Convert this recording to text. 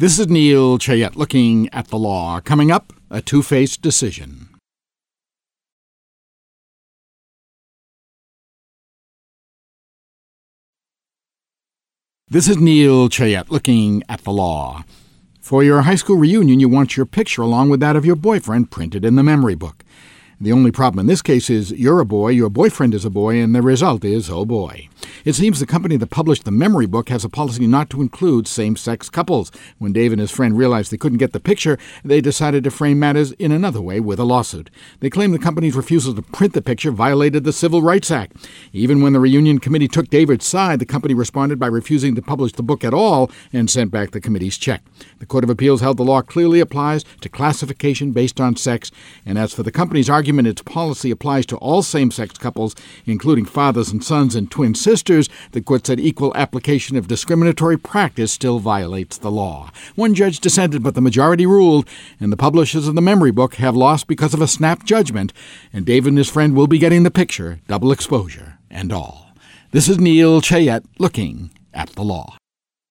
This is Neil Chayette looking at the law. Coming up, a two-faced decision. This is Neil Chayette looking at the law. For your high school reunion, you want your picture along with that of your boyfriend printed in the memory book. The only problem in this case is you're a boy, your boyfriend is a boy, and the result is, oh boy. It seems the company that published the memory book has a policy not to include same-sex couples. When Dave and his friend realized they couldn't get the picture, they decided to frame matters in another way with a lawsuit. They claim the company's refusal to print the picture violated the Civil Rights Act. Even when the reunion committee took David's side, the company responded by refusing to publish the book at all and sent back the committee's check. The Court of Appeals held the law clearly applies to classification based on sex, and as for the company's argument its policy applies to all same-sex couples, including fathers and sons and twin sisters, the court said equal application of discriminatory practice still violates the law. One judge dissented, but the majority ruled, and the publishers of the memory book have lost because of a snap judgment, and David and his friend will be getting the picture, double exposure, and all. This is Neil Chayette looking at the law.